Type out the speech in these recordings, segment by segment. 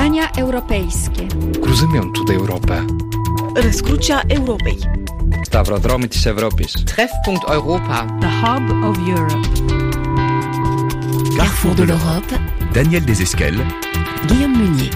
Zdania europejskie. Cruzământul de Europa. Răscrucea Europei. Stavrodromul Europis. Treffpunkt Europa. The Hub of Europe. Carrefour de l'Europe. Daniel Desesquelles. Guillaume Munier.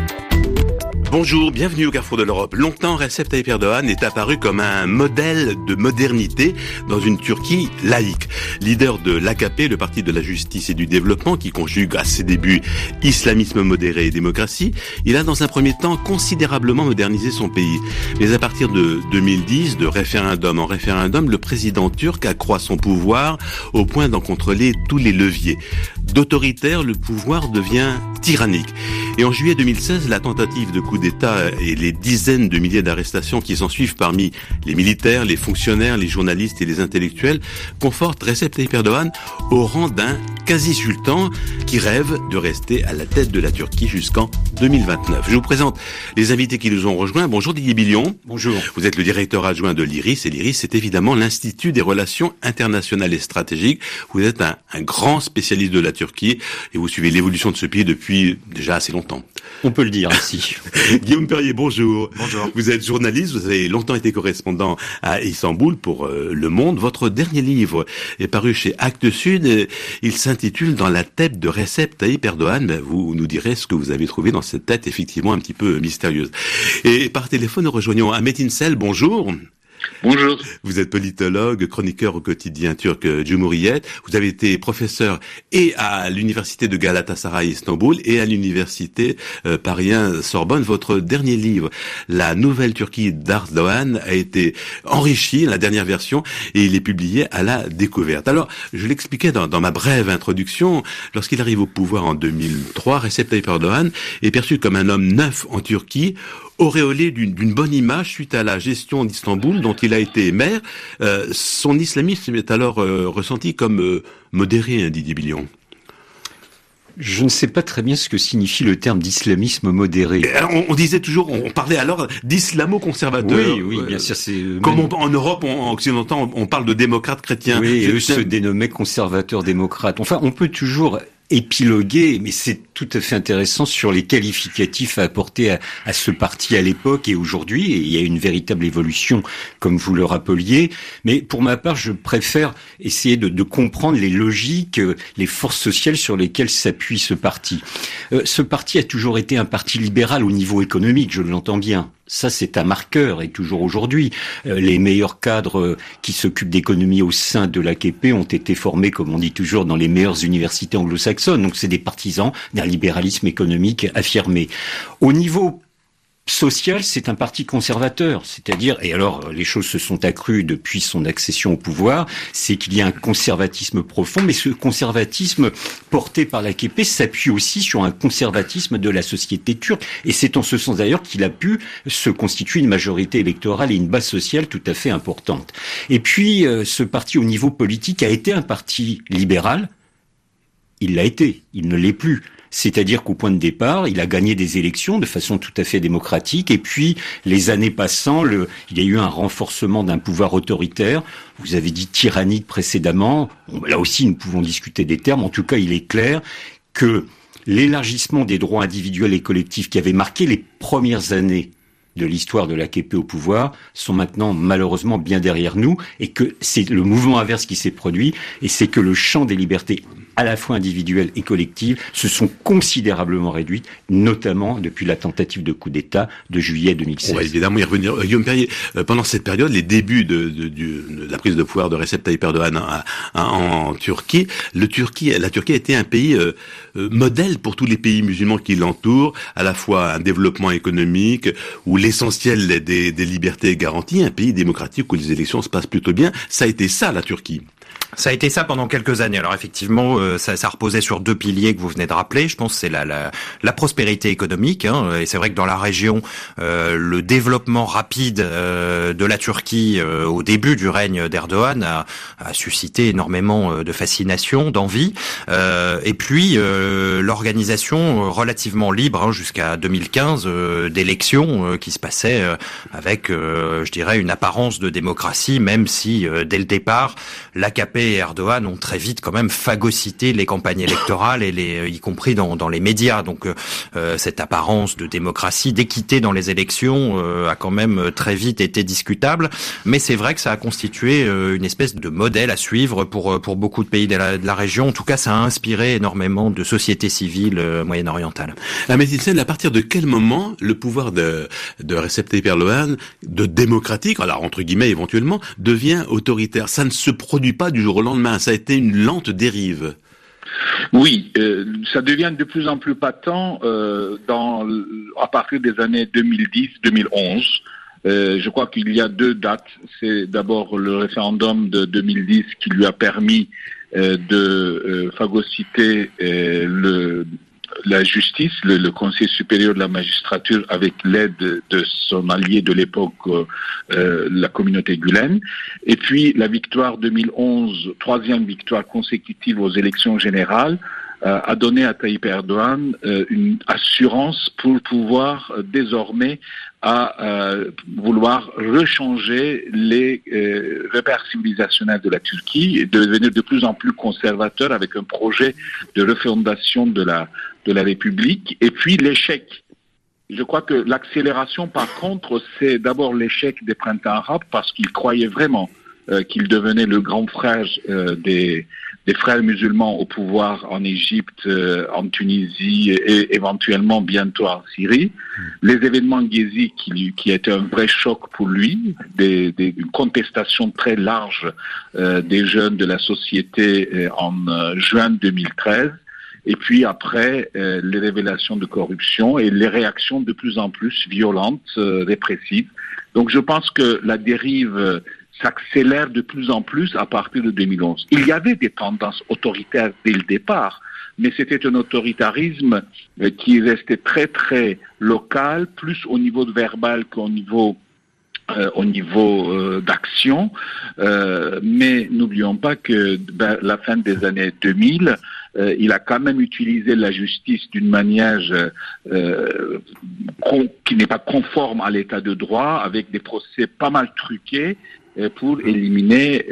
Bonjour, bienvenue au Carrefour de l'Europe. Longtemps, Recep Tayyip Erdogan est apparu comme un modèle de modernité dans une Turquie laïque. Leader de l'AKP, le parti de la justice et du développement, qui conjugue à ses débuts islamisme modéré et démocratie, il a dans un premier temps considérablement modernisé son pays. Mais à partir de 2010, de référendum en référendum, le président turc accroît son pouvoir au point d'en contrôler tous les leviers. D'autoritaire, le pouvoir devient tyrannique. Et en juillet 2016, la tentative de coup d'État et les dizaines de milliers d'arrestations qui s'ensuivent parmi les militaires, les fonctionnaires, les journalistes et les intellectuels confortent Recep Tayyip Erdogan au rang d'un quasi-sultan qui rêve de rester à la tête de la Turquie jusqu'en 2029. Je vous présente les invités qui nous ont rejoints. Bonjour Didier Billion. Bonjour. Vous êtes le directeur adjoint de l'IRIS, et l'IRIS c'est évidemment l'Institut des relations internationales et stratégiques. Vous êtes un grand spécialiste de la Turquie et vous suivez l'évolution de ce pays depuis déjà assez longtemps. On peut le dire ici. Guillaume Perrier, bonjour. Bonjour. Vous êtes journaliste, vous avez longtemps été correspondant à Istanbul pour Le Monde. Votre dernier livre est paru chez Actes Sud. Il s'intitule « Dans la tête de Recep Tayyip Erdogan ». Vous nous direz ce que vous avez trouvé dans cette tête effectivement un petit peu mystérieuse. Et par téléphone, nous rejoignons Ahmet İnsel. Bonjour. Bonjour. Vous êtes politologue, chroniqueur au quotidien turc Cumhuriyet. Vous avez été professeur et à l'université de Galatasaray Istanbul et à l'université parisien Sorbonne. Votre dernier livre, La Nouvelle Turquie d'Erdogan, a été enrichi, la dernière version, et il est publié à la Découverte. Alors, je l'expliquais dans ma brève introduction, lorsqu'il arrive au pouvoir en 2003, Recep Tayyip Erdogan est perçu comme un homme neuf en Turquie, auréolé d'une bonne image suite à la gestion d'Istanbul dont il a été maire. Son islamisme est alors ressenti comme modéré, Didier Billion. Je ne sais pas très bien ce que signifie le terme d'islamisme modéré. On disait toujours, on parlait alors d'islamo-conservateur. Oui, bien sûr. Comme en Europe, en occidental, on parle de démocrates chrétiens. Oui, eux se dénommaient conservateurs démocrates. Enfin, on peut toujours épiloguer, mais c'est tout à fait intéressant sur les qualificatifs à apporter à ce parti à l'époque et aujourd'hui. Et il y a une véritable évolution, comme vous le rappeliez. Mais pour ma part, je préfère essayer de comprendre les logiques, les forces sociales sur lesquelles s'appuie ce parti. Ce parti a toujours été un parti libéral au niveau économique, je l'entends bien. Ça, c'est un marqueur, et toujours aujourd'hui. Les meilleurs cadres qui s'occupent d'économie au sein de l'AKP ont été formés, comme on dit toujours, dans les meilleures universités anglo-saxonnes. Donc, c'est des partisans d'un libéralisme économique affirmé. Au niveau social, c'est un parti conservateur, c'est-à-dire, et alors les choses se sont accrues depuis son accession au pouvoir, c'est qu'il y a un conservatisme profond, mais ce conservatisme porté par l'AKP s'appuie aussi sur un conservatisme de la société turque, et c'est en ce sens d'ailleurs qu'il a pu se constituer une majorité électorale et une base sociale tout à fait importante. Et puis, ce parti au niveau politique a été un parti libéral, il l'a été, il ne l'est plus. C'est-à-dire qu'au point de départ, il a gagné des élections de façon tout à fait démocratique. Et puis, les années passant, il y a eu un renforcement d'un pouvoir autoritaire. Vous avez dit tyrannique précédemment. Bon, là aussi, nous pouvons discuter des termes. En tout cas, il est clair que l'élargissement des droits individuels et collectifs qui avait marqué les premières années de l'histoire de l'AKP au pouvoir sont maintenant malheureusement bien derrière nous, et que c'est le mouvement inverse qui s'est produit, et c'est que le champ des libertés à la fois individuelles et collectives se sont considérablement réduites, notamment depuis la tentative de coup d'État de juillet 2016. On va évidemment y revenir. Guillaume Perrier, pendant cette période, les débuts de la prise de pouvoir de Recep Tayyip Erdogan en Turquie, la Turquie a été un pays modèle pour tous les pays musulmans qui l'entourent, à la fois un développement économique où l'essentiel des libertés est garanti, un pays démocratique où les élections se passent plutôt bien. Ça a été ça, la Turquie. Ça a été ça pendant quelques années. Alors effectivement, ça reposait sur deux piliers que vous venez de rappeler. Je pense que c'est la prospérité économique, hein, et c'est vrai que dans la région, le développement rapide de la Turquie au début du règne d'Erdogan a suscité énormément de fascination, d'envie, et puis l'organisation relativement libre, hein, jusqu'à 2015 d'élections qui se passaient avec, je dirais, une apparence de démocratie, même si dès le départ, l'AKP et Erdogan ont très vite quand même phagocyté les campagnes électorales et y compris dans les médias. Donc cette apparence de démocratie, d'équité dans les élections a quand même très vite été discutable. Mais c'est vrai que ça a constitué une espèce de modèle à suivre pour beaucoup de pays de la région. En tout cas, ça a inspiré énormément de sociétés civiles moyen-orientales. Ahmed Hissène, à partir de quel moment le pouvoir de Recep Tayyip Erdogan, de démocratique, alors entre guillemets éventuellement, devient autoritaire? Ça ne se produit pas du jour au lendemain, ça a été une lente dérive. Oui, ça devient de plus en plus patent à partir des années 2010-2011. Je crois qu'il y a 2 dates. C'est d'abord le référendum de 2010 qui lui a permis de phagocyter la justice, le Conseil supérieur de la magistrature, avec l'aide de son allié de l'époque, la communauté Gülen. Et puis la victoire 2011, 3e victoire consécutive aux élections générales, a donné à Tayyip Erdogan une assurance pour pouvoir désormais vouloir rechanger les repères civilisationnels de la Turquie et devenir de plus en plus conservateur avec un projet de refondation de la République. Et puis l'échec. Je crois que l'accélération, par contre, c'est d'abord l'échec des printemps arabes, parce qu'il croyait vraiment qu'il devenait le grand frère des frères musulmans au pouvoir en Égypte, en Tunisie et éventuellement bientôt en Syrie. Les événements Gezi qui étaient un vrai choc pour lui, une contestation très large des jeunes de la société en juin 2013. Et puis après, les révélations de corruption et les réactions de plus en plus violentes, répressives. Donc je pense que la dérive s'accélère de plus en plus à partir de 2011. Il y avait des tendances autoritaires dès le départ, mais c'était un autoritarisme qui restait très très local, plus au niveau de verbal qu'au niveau d'action. Mais n'oublions pas que la fin des années 2000, il a quand même utilisé la justice d'une manière qui n'est pas conforme à l'état de droit, avec des procès pas mal truqués, pour éliminer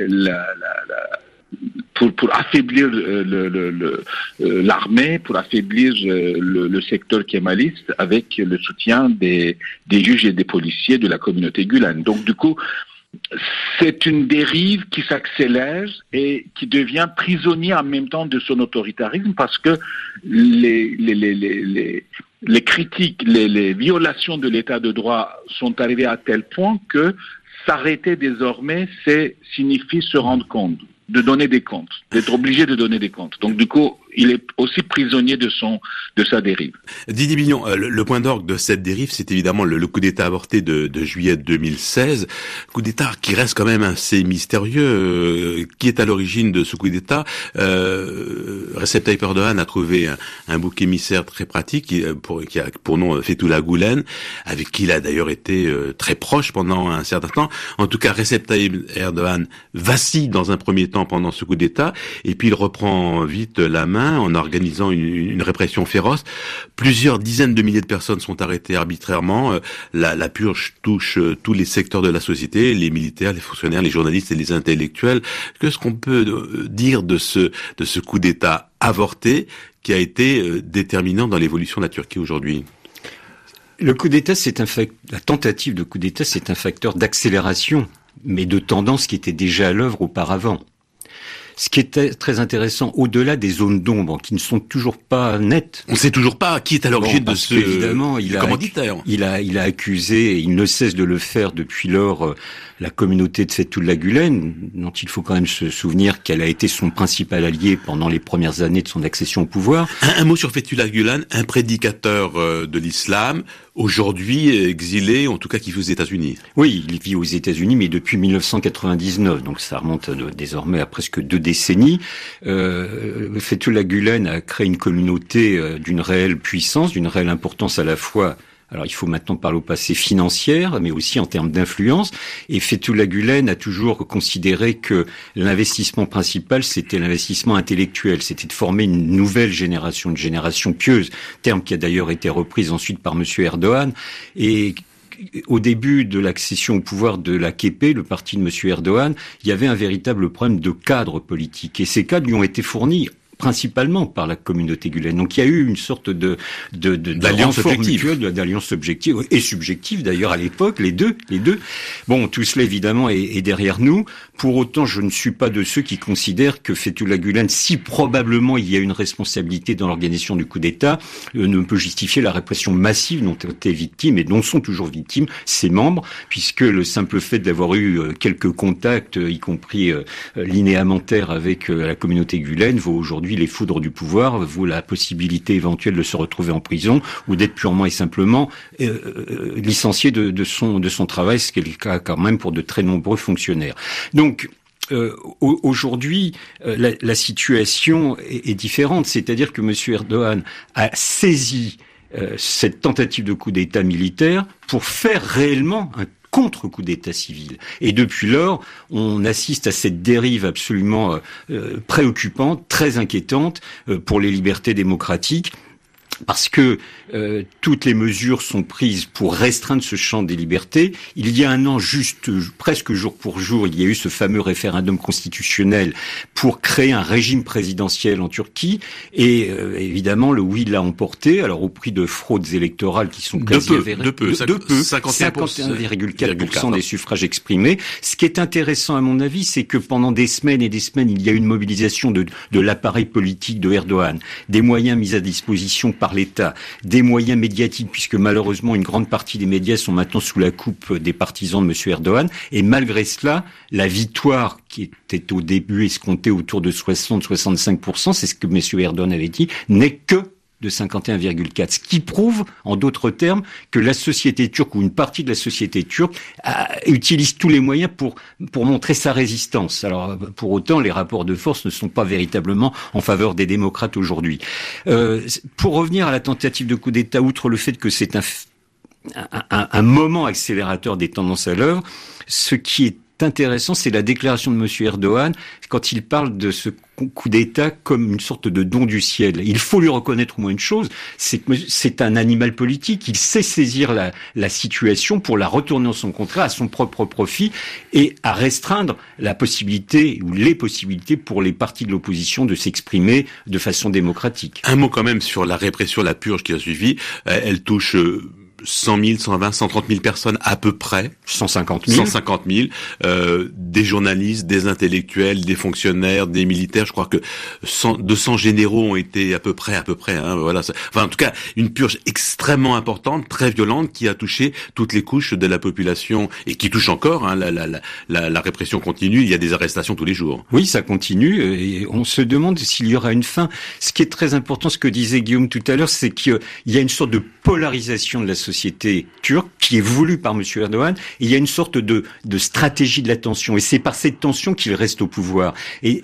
pour affaiblir l'armée, pour affaiblir le secteur kémaliste, avec le soutien des juges et des policiers de la communauté Gülen. Donc du coup, c'est une dérive qui s'accélère et qui devient prisonnier en même temps de son autoritarisme, parce que les critiques, les violations de l'état de droit sont arrivées à tel point que s'arrêter désormais, signifie se rendre compte, de donner des comptes, d'être obligé de donner des comptes. Donc du coup, il est aussi prisonnier de sa dérive. Didier Bignon, le point d'orgue de cette dérive, c'est évidemment le coup d'État avorté de juillet 2016. Coup d'État qui reste quand même assez mystérieux. Qui est à l'origine de ce coup d'État? Recep Tayyip Erdogan a trouvé un bouc émissaire très pratique qui a pour nom Fethullah Gülen, avec qui il a d'ailleurs été très proche pendant un certain temps. En tout cas, Recep Tayyip Erdogan vacille dans un premier temps pendant ce coup d'État, et puis il reprend vite la main en organisant une répression féroce. Plusieurs dizaines de milliers de personnes sont arrêtées arbitrairement. La purge touche tous les secteurs de la société, les militaires, les fonctionnaires, les journalistes et les intellectuels. Qu'est-ce qu'on peut dire de ce coup d'État avorté qui a été déterminant dans l'évolution de la Turquie aujourd'hui? Le coup d'État, la tentative de coup d'État, c'est un facteur d'accélération, mais de tendance qui était déjà à l'œuvre auparavant. Ce qui est très intéressant, au-delà des zones d'ombre qui ne sont toujours pas nettes. On ne sait toujours pas qui est à l'origine de ce commanditaire. Il a accusé, et il ne cesse de le faire depuis lors, la communauté de Fethullah Gülen, dont il faut quand même se souvenir qu'elle a été son principal allié pendant les premières années de son accession au pouvoir. Un mot sur Fethullah Gülen, un prédicateur de l'islam, aujourd'hui exilé, en tout cas qui vit aux États-Unis. Oui, il vit aux États-Unis, mais depuis 1999, donc ça remonte désormais à presque 2 décennies. Fethullah Gülen a créé une communauté d'une réelle puissance, d'une réelle importance à la fois. Alors il faut maintenant parler au passé financière, mais aussi en termes d'influence. Et Fethullah Gülen a toujours considéré que l'investissement principal, c'était l'investissement intellectuel. C'était de former une nouvelle génération, une génération pieuse, terme qui a d'ailleurs été reprise ensuite par Monsieur Erdogan. Et au début de l'accession au pouvoir de l'AKP, le parti de M. Erdogan, il y avait un véritable problème de cadre politique. Et ces cadres lui ont été fournis principalement par la communauté gulène. Donc il y a eu une sorte d'alliance objective, d'alliance objective et subjective d'ailleurs à l'époque, les deux. Bon, tout cela évidemment est derrière nous. Pour autant, je ne suis pas de ceux qui considèrent que Fethullah Gülen, si probablement il y a une responsabilité dans l'organisation du coup d'État, ne peut justifier la répression massive dont ont été victimes et dont sont toujours victimes ses membres, puisque le simple fait d'avoir eu quelques contacts, y compris linéamentaires avec la communauté Gülen, vaut aujourd'hui les foudres du pouvoir, vaut la possibilité éventuelle de se retrouver en prison ou d'être purement et simplement licencié de son travail, ce qui est le cas quand même pour de très nombreux fonctionnaires. Donc, aujourd'hui, la situation est différente. C'est-à-dire que M. Erdogan a saisi cette tentative de coup d'État militaire pour faire réellement un contre-coup d'État civil. Et depuis lors, on assiste à cette dérive absolument préoccupante, très inquiétante pour les libertés démocratiques. Parce que toutes les mesures sont prises pour restreindre ce champ des libertés. Il y a un an, juste presque jour pour jour, il y a eu ce fameux référendum constitutionnel pour créer un régime présidentiel en Turquie. Et évidemment, le oui l'a emporté, alors au prix de fraudes électorales qui sont quasi avérées. De peu, 51,4% des suffrages exprimés. Ce qui est intéressant à mon avis, c'est que pendant des semaines et des semaines, il y a eu une mobilisation de l'appareil politique de Erdogan, des moyens mis à disposition par l'État, des moyens médiatiques, puisque malheureusement une grande partie des médias sont maintenant sous la coupe des partisans de M. Erdogan, et malgré cela, la victoire qui était au début escomptée autour de 60-65%, c'est ce que M. Erdogan avait dit, n'est que de 51,4, ce qui prouve, en d'autres termes, que la société turque ou une partie de la société turque utilise tous les moyens pour montrer sa résistance. Alors, pour autant, les rapports de force ne sont pas véritablement en faveur des démocrates aujourd'hui. Pour revenir à la tentative de coup d'État, outre le fait que c'est un moment accélérateur des tendances à l'œuvre, ce qui est intéressant, c'est la déclaration de M. Erdogan quand il parle de ce coup d'État comme une sorte de don du ciel. Il faut lui reconnaître au moins une chose, c'est que c'est un animal politique. Il sait saisir la situation pour la retourner en son contraire, à son propre profit, et à restreindre la possibilité ou les possibilités pour les partis de l'opposition de s'exprimer de façon démocratique. Un mot quand même sur la répression, la purge qui a suivi. Elle touche 100 000, 120, 130 000 personnes à peu près. 150 000. 150 000. Des journalistes, des intellectuels, des fonctionnaires, des militaires. Je crois que 200 généraux ont été à peu près. Hein, voilà. Enfin, en tout cas, une purge extrêmement importante, très violente, qui a touché toutes les couches de la population et qui touche encore. Hein, la répression continue. Il y a des arrestations tous les jours. Oui, ça continue. Et on se demande s'il y aura une fin. Ce qui est très important, ce que disait Guillaume tout à l'heure, c'est qu'il y a une sorte de polarisation de la société turque qui est voulue par M. Erdogan, et il y a une sorte de stratégie de la tension, et c'est par cette tension qu'il reste au pouvoir. Et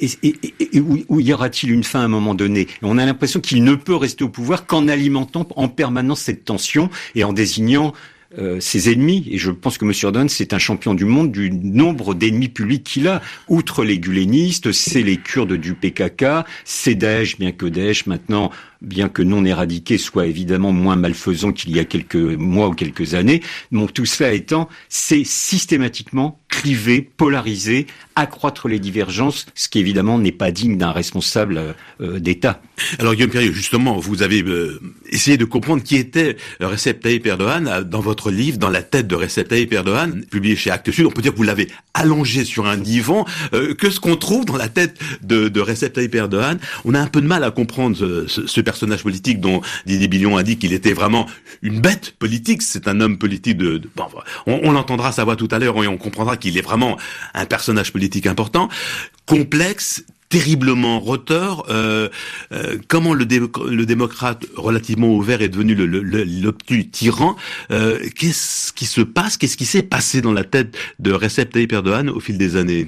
où y aura-t-il une fin à un moment donné? Et on a l'impression qu'il ne peut rester au pouvoir qu'en alimentant en permanence cette tension et en désignant ses ennemis. Et je pense que M. Erdogan, c'est un champion du monde du nombre d'ennemis publics qu'il a. Outre les gulenistes, c'est les Kurdes du PKK, c'est Daesh, bien que Daesh maintenant, bien que non éradiqué, soit évidemment moins malfaisant qu'il y a quelques mois ou quelques années. Donc tout cela étant, c'est systématiquement cliver, polariser, accroître les divergences, ce qui évidemment n'est pas digne d'un responsable d'État. Alors Guillaume Perrier, justement, vous avez essayé de comprendre qui était Recep Tayyip Erdogan dans votre livre, Dans la tête de Recep Tayyip Erdogan, publié chez Actes Sud. On peut dire que vous l'avez allongé sur un divan. Que ce qu'on trouve dans la tête de Recep Tayyip Erdogan, on a un peu de mal à comprendre ce personnage politique dont Didier Billon a dit qu'il était vraiment une bête politique. C'est un homme politique bon, on l'entendra sa voix tout à l'heure et on comprendra qu'il est vraiment un personnage politique important, complexe, terriblement retors. Comment le démocrate relativement ouvert est devenu l'obtus tyran. Qu'est-ce qui se passe? Qu'est-ce qui s'est passé dans la tête de Recep Tayyip Erdogan au fil des années?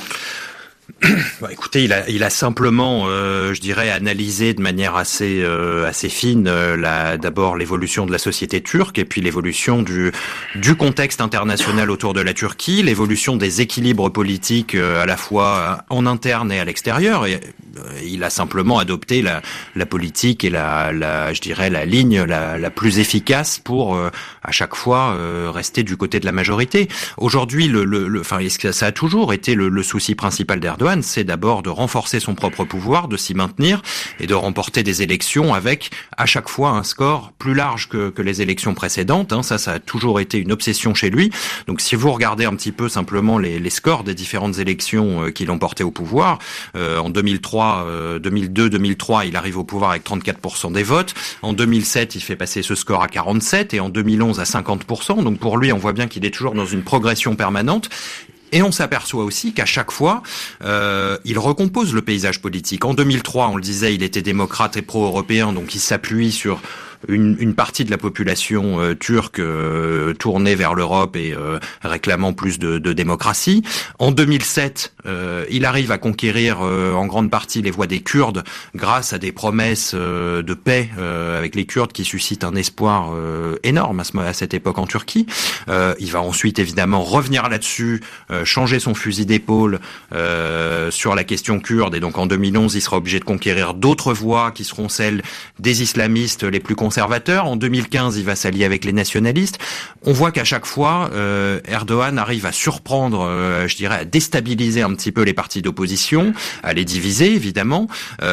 Bah, écoutez, il a simplement, je dirais, analysé de manière assez fine d'abord l'évolution de la société turque et puis l'évolution du contexte international autour de la Turquie, l'évolution des équilibres politiques à la fois en interne et à l'extérieur. Et il a simplement adopté la politique et je dirais la ligne la plus efficace pour à chaque fois rester du côté de la majorité. Aujourd'hui, ça a toujours été le souci principal d'Erdogan, c'est d'abord de renforcer son propre pouvoir, de s'y maintenir et de remporter des élections avec à chaque fois un score plus large que les élections précédentes. Ça a toujours été une obsession chez lui. Donc si vous regardez un petit peu simplement les scores des différentes élections qui l'ont porté au pouvoir, en 2002, 2003, il arrive au pouvoir avec 34% des votes. En 2007, il fait passer ce score à 47% et en 2011 à 50%. Donc pour lui, on voit bien qu'il est toujours dans une progression permanente. Et on s'aperçoit aussi qu'à chaque fois, il recompose le paysage politique. En 2003, on le disait, il était démocrate et pro-européen, donc il s'appuie sur une partie de la population turque tournée vers l'Europe et réclamant plus de démocratie. En 2007, il arrive à conquérir en grande partie les voix des Kurdes grâce à des promesses de paix avec les Kurdes qui suscitent un espoir énorme à cette époque en Turquie. Il va ensuite évidemment revenir là-dessus, changer son fusil d'épaule sur la question kurde, et donc en 2011, il sera obligé de conquérir d'autres voix qui seront celles des islamistes les plus conservateurs. En 2015, il va s'allier avec les nationalistes. On voit qu'à chaque fois, Erdogan arrive à surprendre, je dirais, à déstabiliser un petit peu les partis d'opposition, à les diviser, évidemment.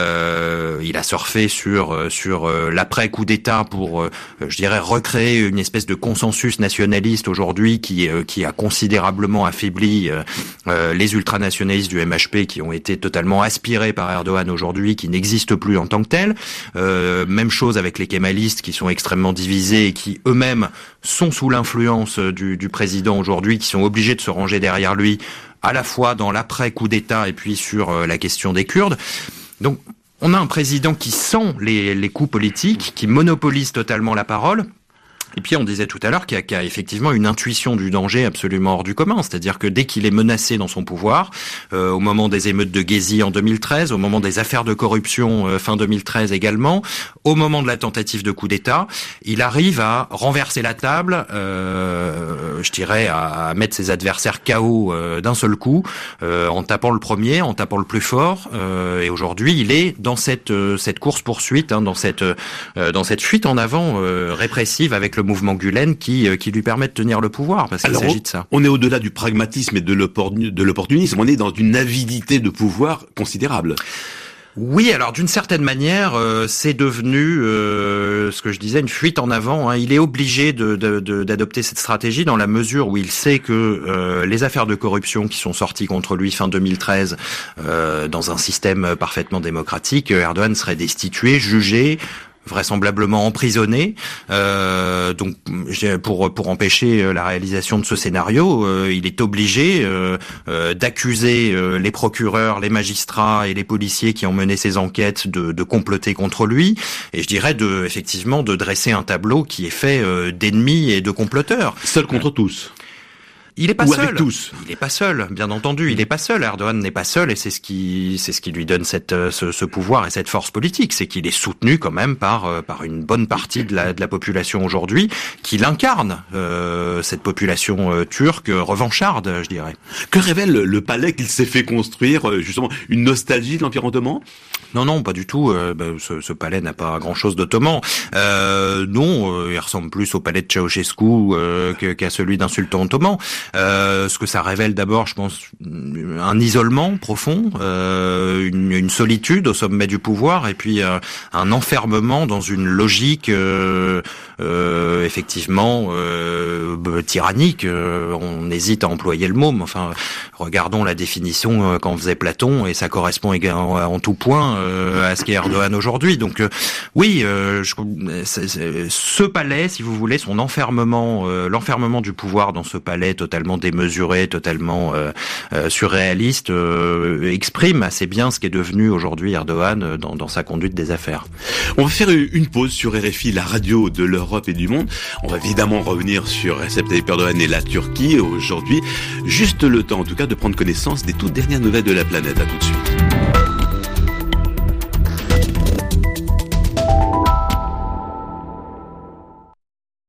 Il a surfé sur l'après-coup d'État pour, je dirais, recréer une espèce de consensus nationaliste aujourd'hui qui a considérablement affaibli les ultranationalistes du MHP qui ont été totalement aspirés par Erdogan aujourd'hui, qui n'existent plus en tant que tels. Même chose avec les kémalistes qui sont extrêmement divisés et qui eux-mêmes sont sous l'influence du président aujourd'hui, qui sont obligés de se ranger derrière lui, à la fois dans l'après-coup d'État et puis sur la question des Kurdes. Donc on a un président qui sent les coups politiques, qui monopolise totalement la parole. Et puis on disait tout à l'heure qu'il y a effectivement une intuition du danger absolument hors du commun, c'est-à-dire que dès qu'il est menacé dans son pouvoir, au moment des émeutes de Gezi en 2013, au moment des affaires de corruption fin 2013 également, au moment de la tentative de coup d'État, il arrive à renverser la table, je dirais à mettre ses adversaires KO d'un seul coup, en tapant le premier, en tapant le plus fort. Et aujourd'hui, il est dans cette course-poursuite, dans cette fuite en avant répressive avec le mouvement Gülen qui lui permet de tenir le pouvoir, parce qu'il s'agit de ça. On est au-delà du pragmatisme et de l'opportunisme, on est dans une avidité de pouvoir considérable. Oui, alors d'une certaine manière, c'est devenu, ce que je disais, une fuite en avant. Il est obligé d'adopter cette stratégie dans la mesure où il sait que les affaires de corruption qui sont sorties contre lui fin 2013, dans un système parfaitement démocratique, Erdogan serait destitué, jugé, vraisemblablement emprisonné. Donc pour empêcher la réalisation de ce scénario, il est obligé d'accuser les procureurs, les magistrats et les policiers qui ont mené ces enquêtes de comploter contre lui, et je dirais effectivement de dresser un tableau qui est fait d'ennemis et de comploteurs. Seul contre tous. Il n'est pas Ou seul. Avec tous. Il n'est pas seul, bien entendu. Il n'est pas seul. Erdogan n'est pas seul, et c'est ce qui lui donne ce pouvoir et cette force politique, c'est qu'il est soutenu quand même par une bonne partie de la population aujourd'hui, qui l'incarne, cette population turque revancharde, je dirais. Que révèle le palais qu'il s'est fait construire, justement, une nostalgie de l'Empire ottoman ? Non, pas du tout. Ce palais n'a pas grand-chose d'ottoman. Non, il ressemble plus au palais de Ceausescu qu'à celui d'un sultan ottoman. Ce que ça révèle d'abord, je pense, un isolement profond, une solitude au sommet du pouvoir, et puis un enfermement dans une logique effectivement tyrannique. On hésite à employer le mot, mais enfin, regardons la définition qu'en faisait Platon, et ça correspond en tout point à ce qu'est Erdogan aujourd'hui. Donc oui, ce palais, si vous voulez, son enfermement, l'enfermement du pouvoir dans ce palais totalement démesuré, totalement surréaliste, exprime assez bien ce qu'est devenu aujourd'hui Erdogan dans sa conduite des affaires. On va faire une pause sur RFI, la radio de l'Europe et du monde. On va évidemment revenir sur Recep Tayyip Erdogan et la Turquie aujourd'hui. Juste le temps, en tout cas, de prendre connaissance des toutes dernières nouvelles de la planète. À tout de suite.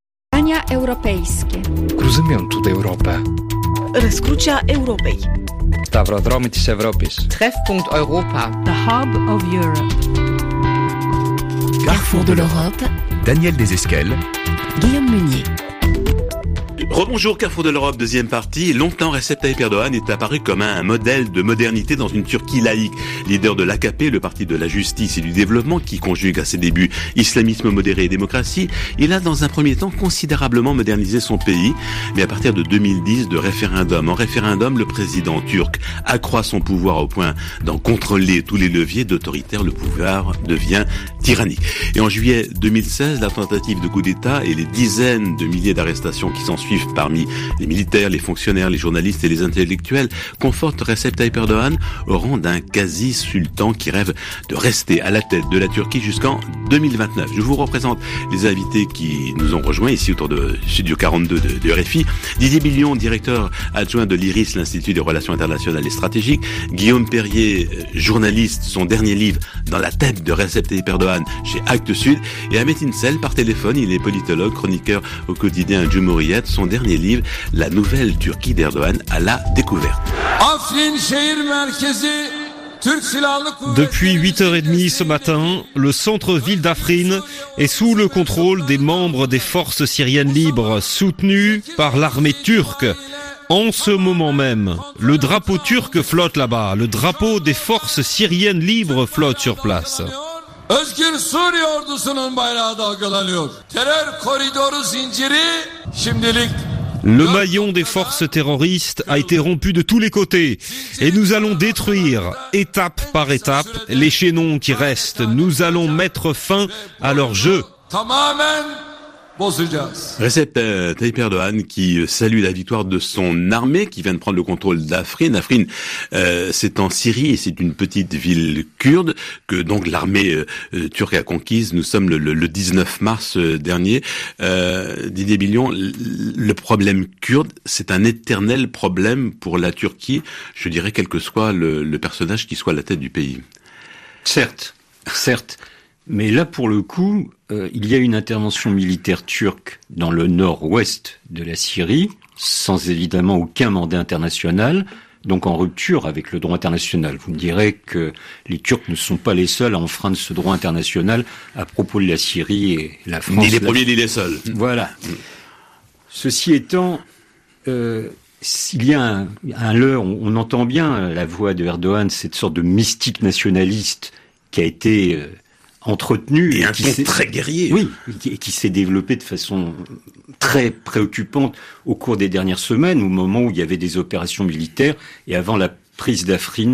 Europejskie. Cruzământul de Europa. Răscrucea Europei. Σταυροδρόμοι της Ευρώπης. Treffpunkt Europa. The hub of Europe. Carrefour de l'Europe. Daniel Desesquelles. Guillaume Meunier. Rebonjour, Carrefour de l'Europe, deuxième partie. Longtemps, Recep Tayyip Erdogan est apparu comme un modèle de modernité dans une Turquie laïque. Leader de l'AKP, le parti de la justice et du développement, qui conjugue à ses débuts islamisme modéré et démocratie, il a dans un premier temps considérablement modernisé son pays. Mais à partir de 2010, de référendum en référendum, le président turc accroît son pouvoir au point d'en contrôler tous les leviers d'autoritaire. Le pouvoir devient tyrannique. Et en juillet 2016, la tentative de coup d'État et les dizaines de milliers d'arrestations qui s'en suivent parmi les militaires, les fonctionnaires, les journalistes et les intellectuels confortent Recep Tayyip Erdogan au rang d'un quasi-sultan qui rêve de rester à la tête de la Turquie jusqu'en 2029. Je vous représente les invités qui nous ont rejoints ici autour de Studio 42 de RFI. Didier Billion, directeur adjoint de l'IRIS, l'Institut des Relations Internationales et Stratégiques. Guillaume Perrier, journaliste, son dernier livre Dans la tête de Recep Tayyip Erdogan chez Actes Sud. Et Ahmet İnsel, par téléphone, il est politologue, chroniqueur au quotidien Cumhuriyet. Son dernier livre, La nouvelle Turquie d'Erdogan à la découverte. Depuis 8h30 ce matin, le centre-ville d'Afrin est sous le contrôle des membres des forces syriennes libres soutenues par l'armée turque. En ce moment même, le drapeau turc flotte là-bas, le drapeau des forces syriennes libres flotte sur place. Özgür Suriye ordusunun bayrağı dalgalanıyor. Terör koridoru zinciri şimdilik. Le maillon des forces terroristes a été rompu de tous les côtés et nous allons détruire, étape par étape, les chaînons qui restent. Nous allons mettre fin à leur jeu. Recep Tayyip Erdogan qui salue la victoire de son armée qui vient de prendre le contrôle d'Afrin. Afrin, c'est en Syrie et c'est une petite ville kurde que donc l'armée turque a conquise. Nous sommes le 19 mars dernier. Didier Billion, le problème kurde, c'est un éternel problème pour la Turquie, je dirais quel que soit le personnage qui soit à la tête du pays. Certes. Mais là, pour le coup, il y a une intervention militaire turque dans le nord-ouest de la Syrie, sans évidemment aucun mandat international, donc en rupture avec le droit international. Vous me direz que les Turcs ne sont pas les seuls à enfreindre ce droit international à propos de la Syrie et la France. Ni les premiers, ni les seuls. Voilà. Ceci étant, s'il y a un leurre, on entend bien la voix de Erdogan, cette sorte de mystique nationaliste qui a été entretenu et un ton très guerrier. Oui, qui s'est développé de façon très préoccupante au cours des dernières semaines, au moment où il y avait des opérations militaires et avant la prise d'Afrin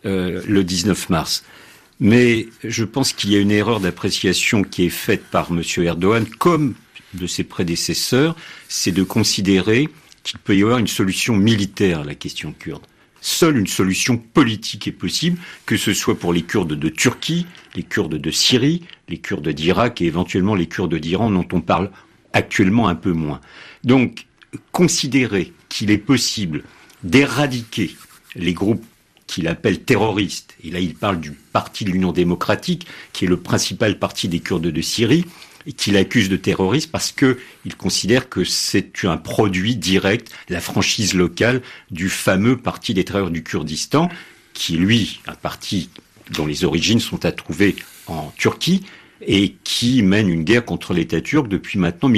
le 19 mars. Mais je pense qu'il y a une erreur d'appréciation qui est faite par M. Erdogan, comme de ses prédécesseurs, c'est de considérer qu'il peut y avoir une solution militaire à la question kurde. Seule une solution politique est possible, que ce soit pour les Kurdes de Turquie, les Kurdes de Syrie, les Kurdes d'Irak et éventuellement les Kurdes d'Iran dont on parle actuellement un peu moins. Donc, considérer qu'il est possible d'éradiquer les groupes qu'il appelle terroristes, et là il parle du Parti de l'Union démocratique, qui est le principal parti des Kurdes de Syrie, et qu'il accuse de terrorisme parce que il considère que c'est un produit direct, la franchise locale du fameux Parti des travailleurs du Kurdistan, qui lui, un parti dont les origines sont à trouver en Turquie, et qui mène une guerre contre l'État turc depuis maintenant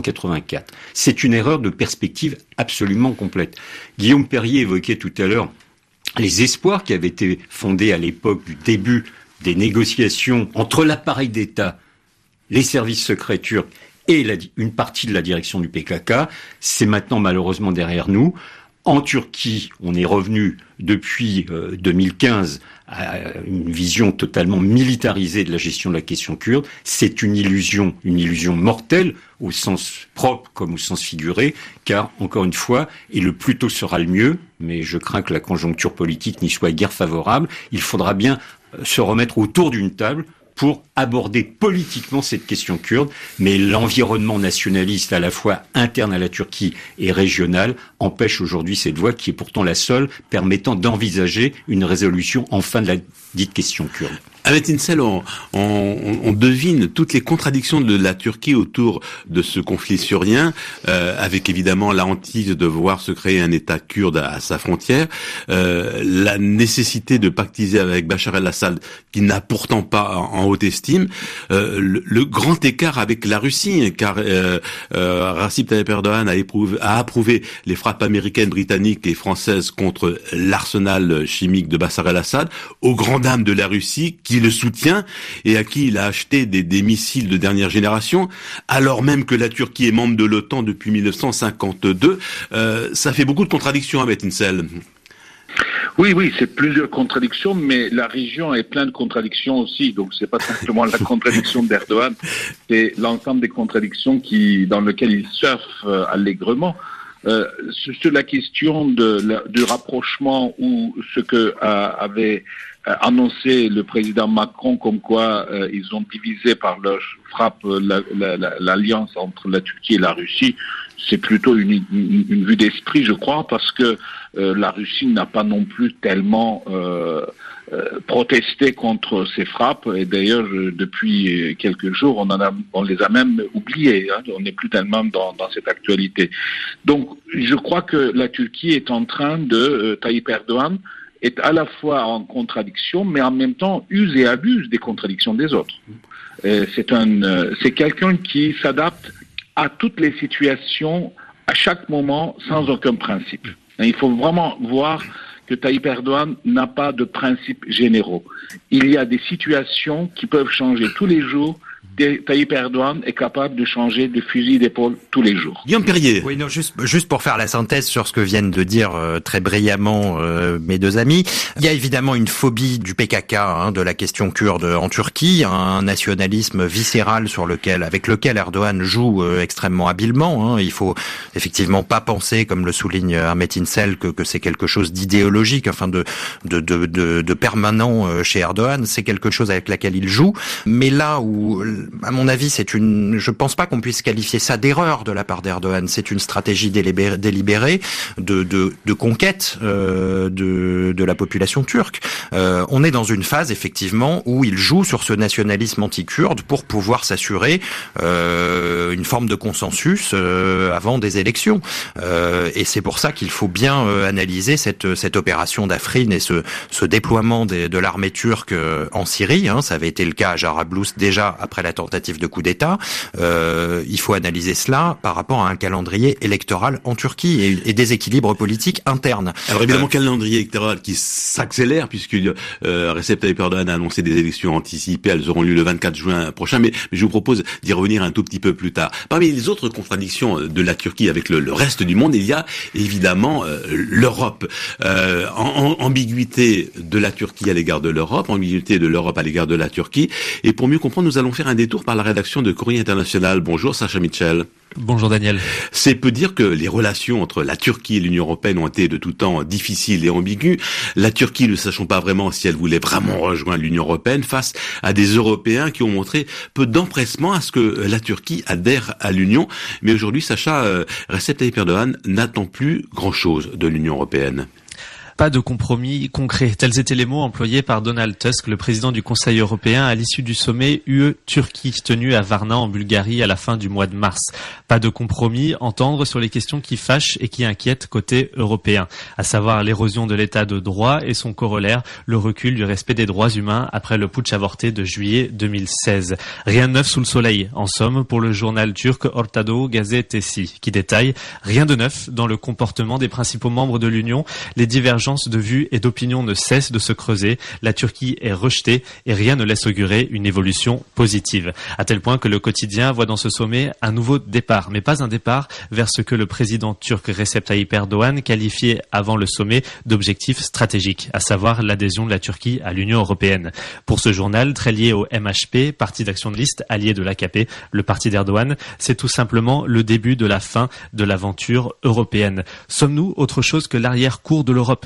1984. C'est une erreur de perspective absolument complète. Guillaume Perrier évoquait tout à l'heure les espoirs qui avaient été fondés à l'époque du début des négociations entre l'appareil d'État, les services secrets turcs et une partie de la direction du PKK. C'est maintenant malheureusement derrière nous. En Turquie, on est revenu depuis 2015 à une vision totalement militarisée de la gestion de la question kurde. C'est une illusion mortelle au sens propre comme au sens figuré, car, encore une fois, et le plus tôt sera le mieux, mais je crains que la conjoncture politique n'y soit guère favorable, il faudra bien se remettre autour d'une table pour aborder politiquement cette question kurde, mais l'environnement nationaliste à la fois interne à la Turquie et régional empêche aujourd'hui cette voie qui est pourtant la seule permettant d'envisager une résolution enfin de la dite question kurde. Avec Insel, on devine toutes les contradictions de la Turquie autour de ce conflit syrien, avec évidemment la hantise de voir se créer un État kurde à sa frontière, la nécessité de pactiser avec Bachar el-Assad, qui n'a pourtant pas en haute estime, le grand écart avec la Russie, car Recep Tayyip Erdogan a approuvé les frappes américaines, britanniques et françaises contre l'arsenal chimique de Bachar el-Assad, aux grandes dames de la Russie, qui le soutient et à qui il a acheté des missiles de dernière génération, alors même que la Turquie est membre de l'OTAN depuis 1952. Ça fait beaucoup de contradictions avec Insel. Oui, c'est plusieurs contradictions, mais la région est pleine de contradictions aussi. Donc, c'est pas simplement la contradiction d'Erdogan, c'est l'ensemble des contradictions dans lesquelles il surfe allègrement. Sur la question du rapprochement ou ce que avait annoncé le président Macron, comme quoi ils ont divisé par leur frappe l'alliance entre la Turquie et la Russie, c'est plutôt une vue d'esprit, je crois, parce que la Russie n'a pas non plus tellement protesté contre ces frappes, et d'ailleurs depuis quelques jours on les a même oubliées, hein. On n'est plus tellement dans cette actualité. Donc je crois que la Turquie est en train Tayyip Erdogan est à la fois en contradiction, mais en même temps use et abuse des contradictions des autres. C'est quelqu'un qui s'adapte à toutes les situations, à chaque moment, sans aucun principe. Et il faut vraiment voir que Tayyip Erdogan n'a pas de principes généraux. Il y a des situations qui peuvent changer tous les jours. Tayyip Erdogan est capable de changer de fusil d'épaule tous les jours. Guillaume Perrier. Oui, non, juste pour faire la synthèse sur ce que viennent de dire très brillamment mes deux amis. Il y a évidemment une phobie du PKK, de la question kurde en Turquie, un nationalisme viscéral avec lequel Erdogan joue extrêmement habilement. Il faut effectivement pas penser, comme le souligne Ahmet Insel, que c'est quelque chose d'idéologique, enfin de permanent chez Erdogan. C'est quelque chose avec laquelle il joue. Mais là où, à mon avis, je pense pas qu'on puisse qualifier ça d'erreur de la part d'Erdogan. C'est une stratégie délibérée de conquête de la population turque. On est dans une phase effectivement où il joue sur ce nationalisme anti-kurde pour pouvoir s'assurer une forme de consensus avant des élections. Et c'est pour ça qu'il faut bien analyser cette opération d'Afrin et ce déploiement de l'armée turque en Syrie. Ça avait été le cas à Jarablus déjà après la tentative de coup d'État. Il faut analyser cela par rapport à un calendrier électoral en Turquie et des équilibres politiques internes. Alors évidemment, calendrier électoral qui s'accélère puisque Recep Tayyip Erdogan a annoncé des élections anticipées. Elles auront lieu le 24 juin prochain, mais je vous propose d'y revenir un tout petit peu plus tard. Parmi les autres contradictions de la Turquie avec le reste du monde, il y a évidemment l'Europe. Ambiguïté de la Turquie à l'égard de l'Europe, ambiguïté de l'Europe à l'égard de la Turquie. Et pour mieux comprendre, nous allons faire un détour par la rédaction de Courrier International. Bonjour Sacha Mitchell. Bonjour Daniel. C'est peu dire que les relations entre la Turquie et l'Union européenne ont été de tout temps difficiles et ambiguës. La Turquie ne sachant pas vraiment si elle voulait vraiment rejoindre l'Union européenne face à des Européens qui ont montré peu d'empressement à ce que la Turquie adhère à l'Union. Mais aujourd'hui, Sacha, Recep Tayyip Erdogan n'attend plus grand-chose de l'Union européenne. Pas de compromis concret. Tels étaient les mots employés par Donald Tusk, le président du Conseil européen, à l'issue du sommet UE-Turquie tenu à Varna en Bulgarie à la fin du mois de mars. Pas de compromis, entendre sur les questions qui fâchent et qui inquiètent côté européen, à savoir l'érosion de l'état de droit et son corollaire, le recul du respect des droits humains après le putsch avorté de juillet 2016. Rien de neuf sous le soleil, en somme, pour le journal turc Ortadoğu Gazetesi, qui détaille rien de neuf dans le comportement des principaux membres de l'Union. Les divergences de vues et d'opinions ne cessent de se creuser. La Turquie est rejetée et rien ne laisse augurer une évolution positive. À tel point que le quotidien voit dans ce sommet un nouveau départ, mais pas un départ vers ce que le président turc Recep Tayyip Erdogan qualifiait avant le sommet d'objectif stratégique, à savoir l'adhésion de la Turquie à l'Union européenne. Pour ce journal, très lié au MHP, parti d'actionniste allié de l'AKP, le parti d'Erdogan, c'est tout simplement le début de la fin de l'aventure européenne. Sommes-nous autre chose que l'arrière-cour de l'Europe ?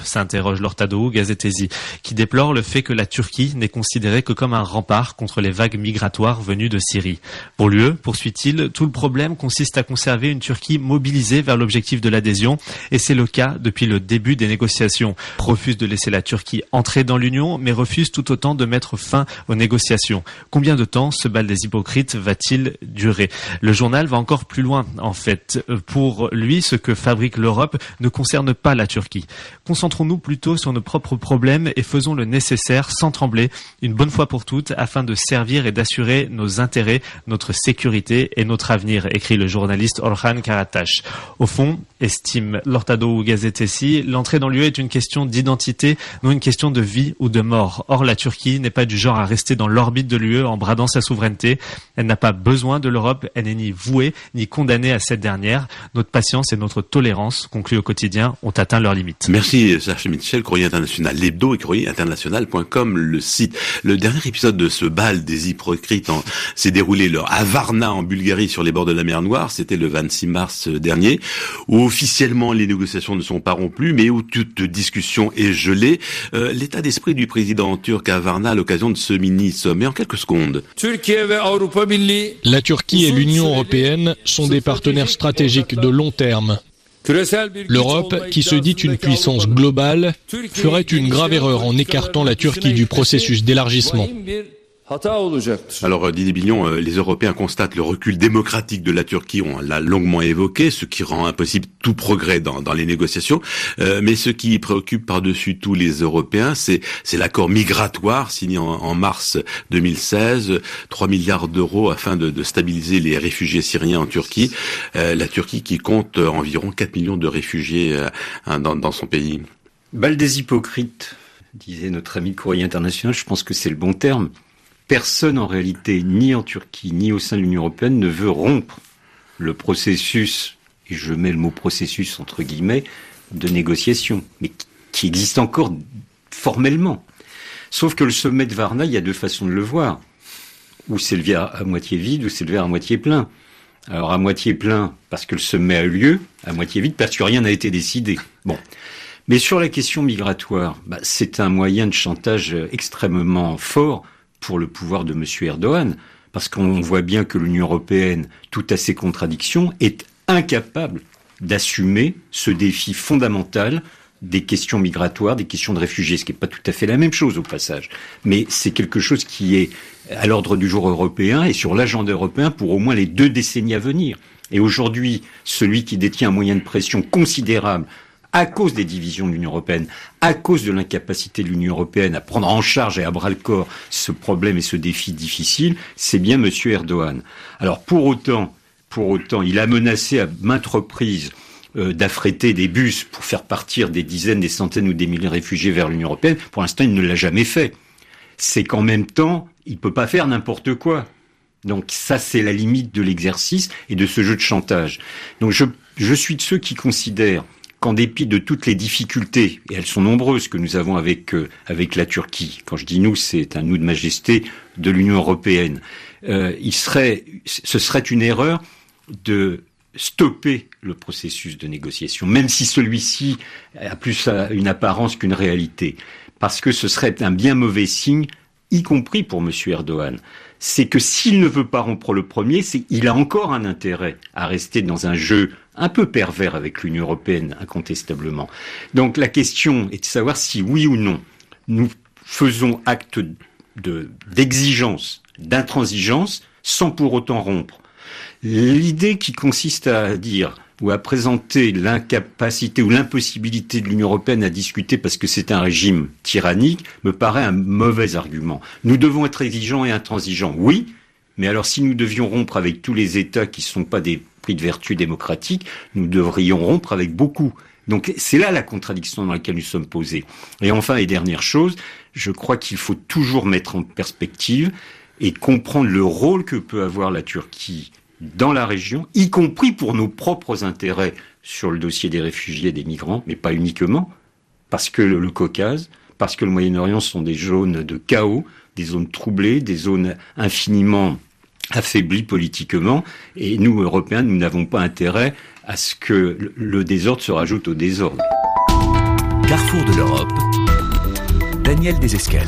s'interroge Lortadou Gazetesi, qui déplore le fait que la Turquie n'est considérée que comme un rempart contre les vagues migratoires venues de Syrie. Pour l'UE, poursuit-il, tout le problème consiste à conserver une Turquie mobilisée vers l'objectif de l'adhésion, et c'est le cas depuis le début des négociations. Refuse de laisser la Turquie entrer dans l'Union, mais refuse tout autant de mettre fin aux négociations. Combien de temps ce bal des hypocrites va-t-il durer? Le journal va encore plus loin, en fait. Pour lui, ce que fabrique l'Europe ne concerne pas la Turquie. Concentrons-nous plutôt sur nos propres problèmes et faisons le nécessaire sans trembler, une bonne fois pour toutes, afin de servir et d'assurer nos intérêts, notre sécurité et notre avenir, écrit le journaliste Orhan Karataş. Au fond, estime Lortadou Gazetesi, l'entrée dans l'UE est une question d'identité, non une question de vie ou de mort. Or, la Turquie n'est pas du genre à rester dans l'orbite de l'UE en bradant sa souveraineté. Elle n'a pas besoin de l'Europe, elle n'est ni vouée ni condamnée à cette dernière. Notre patience et notre tolérance, conclue au quotidien, ont atteint leurs limites. Merci Serge Mitchell, Courrier International, l'hebdo et courrierinternational.com, le site. Le dernier épisode de ce bal des hypocrites s'est déroulé à Varna en Bulgarie sur les bords de la mer Noire. C'était le 26 mars dernier, où officiellement les négociations ne sont pas rompues, mais où toute discussion est gelée. L'état d'esprit du président turc à Varna à l'occasion de ce mini-sommet en quelques secondes. La Turquie et l'Union européenne sont des partenaires stratégiques de long terme. L'Europe, qui se dit une puissance globale, ferait une grave erreur en écartant la Turquie du processus d'élargissement. Alors Didier Billon, les Européens constatent le recul démocratique de la Turquie, on l'a longuement évoqué, ce qui rend impossible tout progrès dans les négociations. Mais ce qui préoccupe par-dessus tous les Européens, c'est l'accord migratoire signé en mars 2016, 3 milliards d'euros afin de stabiliser les réfugiés syriens en Turquie. La Turquie qui compte environ 4 millions de réfugiés dans son pays. Bal des hypocrites, disait notre ami Courrier International, je pense que c'est le bon terme. Personne en réalité, ni en Turquie, ni au sein de l'Union européenne, ne veut rompre le processus, et je mets le mot processus entre guillemets, de négociation, mais qui existe encore formellement. Sauf que le sommet de Varna, il y a deux façons de le voir. Ou c'est le verre à moitié vide, ou c'est le verre à moitié plein. Alors à moitié plein, parce que le sommet a eu lieu, à moitié vide, parce que rien n'a été décidé. Bon. Mais sur la question migratoire, c'est un moyen de chantage extrêmement fort pour le pouvoir de M. Erdogan, parce qu'on voit bien que l'Union européenne, tout à ses contradictions, est incapable d'assumer ce défi fondamental des questions migratoires, des questions de réfugiés, ce qui n'est pas tout à fait la même chose au passage. Mais c'est quelque chose qui est à l'ordre du jour européen et sur l'agenda européen pour au moins les 2 décennies à venir. Et aujourd'hui, celui qui détient un moyen de pression considérable à cause des divisions de l'Union européenne, à cause de l'incapacité de l'Union européenne à prendre en charge et à bras-le-corps ce problème et ce défi difficile, c'est bien M. Erdogan. Alors pour autant, il a menacé à maintes reprises d'affréter des bus pour faire partir des dizaines, des centaines ou des milliers de réfugiés vers l'Union européenne. Pour l'instant, il ne l'a jamais fait. C'est qu'en même temps, il ne peut pas faire n'importe quoi. Donc ça, c'est la limite de l'exercice et de ce jeu de chantage. Donc je suis de ceux qui considèrent qu'en dépit de toutes les difficultés, et elles sont nombreuses que nous avons avec la Turquie, quand je dis nous, c'est un nous de majesté de l'Union européenne, ce serait une erreur de stopper le processus de négociation, même si celui-ci a plus une apparence qu'une réalité, parce que ce serait un bien mauvais signe, y compris pour M. Erdogan. C'est que s'il ne veut pas rompre le premier, il a encore un intérêt à rester dans un jeu un peu pervers avec l'Union européenne, incontestablement. Donc la question est de savoir si, oui ou non, nous faisons acte d'exigence, d'intransigeance, sans pour autant rompre. L'idée qui consiste à dire ou à présenter l'incapacité ou l'impossibilité de l'Union européenne à discuter parce que c'est un régime tyrannique me paraît un mauvais argument. Nous devons être exigeants et intransigeants, oui, mais alors si nous devions rompre avec tous les États qui ne sont pas des prix de vertu démocratique, nous devrions rompre avec beaucoup. Donc c'est là la contradiction dans laquelle nous sommes posés. Et enfin, et dernière chose, je crois qu'il faut toujours mettre en perspective et comprendre le rôle que peut avoir la Turquie dans la région, y compris pour nos propres intérêts sur le dossier des réfugiés et des migrants, mais pas uniquement, parce que le Caucase, parce que le Moyen-Orient sont des zones de chaos, des zones troublées, des zones infiniment affaiblies politiquement, et nous, Européens, nous n'avons pas intérêt à ce que le désordre se rajoute au désordre. Carrefour de l'Europe, Daniel Desescales.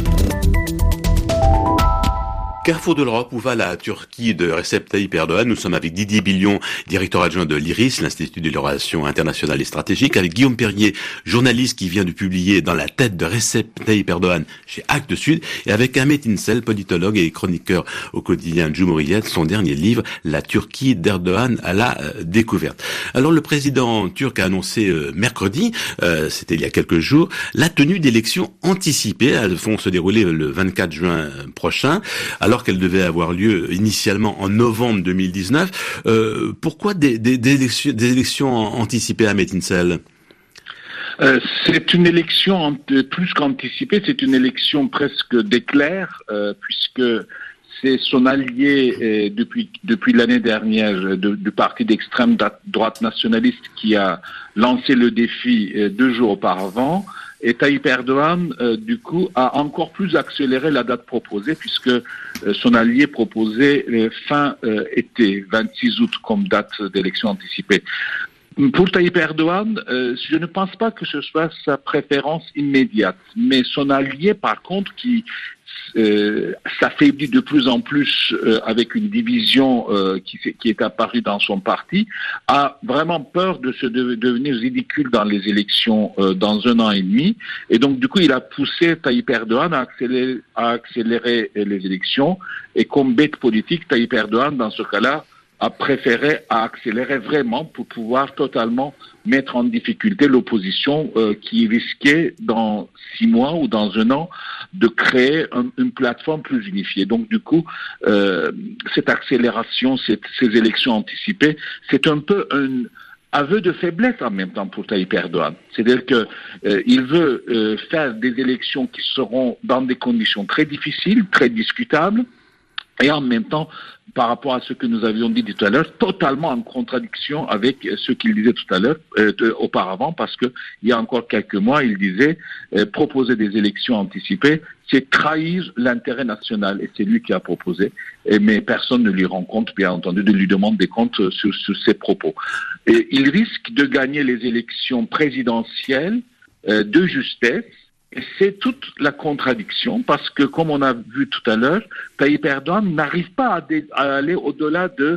Carrefour de l'Europe, où va la Turquie de Recep Tayyip Erdogan? Nous sommes avec Didier Billion, directeur adjoint de l'IRIS, l'Institut des relations internationales et stratégiques, avec Guillaume Perrier, journaliste qui vient de publier Dans la tête de Recep Tayyip Erdogan chez Actes Sud, et avec Ahmet İnsel, politologue et chroniqueur au quotidien Cumhuriyet, son dernier livre, La Turquie d'Erdogan à la découverte. Alors le président turc a annoncé mercredi, c'était il y a quelques jours, la tenue d'élections anticipées. Elles vont se dérouler le 24 juin prochain. Alors qu'elle devait avoir lieu initialement en novembre 2019. Pourquoi des élections anticipées à Metinzel? C'est une élection plus qu'anticipée, c'est une élection presque d'éclair, puisque c'est son allié depuis l'année dernière du parti d'extrême droite nationaliste qui a lancé le défi 2 jours auparavant. Et Tayyip Erdogan, du coup, a encore plus accéléré la date proposée, puisque son allié proposait fin été, 26 août, comme date d'élection anticipée. Pour Tayyip Erdogan, je ne pense pas que ce soit sa préférence immédiate, mais son allié, par contre, qui s'affaiblit de plus en plus avec une division qui est apparue dans son parti, a vraiment peur de se devenir ridicule dans les élections dans 1 an et demi. Et donc, du coup, il a poussé Tayyip Erdogan à accélérer les élections. Et comme bête politique, Tayyip Erdogan, dans ce cas-là, a préféré accélérer vraiment pour pouvoir totalement mettre en difficulté l'opposition qui risquait dans 6 mois ou dans 1 an de créer une plateforme plus unifiée. Donc du coup, cette accélération, ces élections anticipées, c'est un peu un aveu de faiblesse en même temps pour Tayyip Erdogan. C'est-à-dire que il veut faire des élections qui seront dans des conditions très difficiles, très discutables, et en même temps, par rapport à ce que nous avions dit tout à l'heure, totalement en contradiction avec ce qu'il disait tout à l'heure, auparavant, parce que il y a encore quelques mois, il disait proposer des élections anticipées, c'est trahir l'intérêt national, et c'est lui qui a proposé. Mais personne ne lui rend compte, bien entendu, de lui demander des comptes sur ses propos. Et il risque de gagner les élections présidentielles de justesse. Et c'est toute la contradiction, parce que, comme on a vu tout à l'heure, Tayyip Erdogan n'arrive pas à aller au-delà de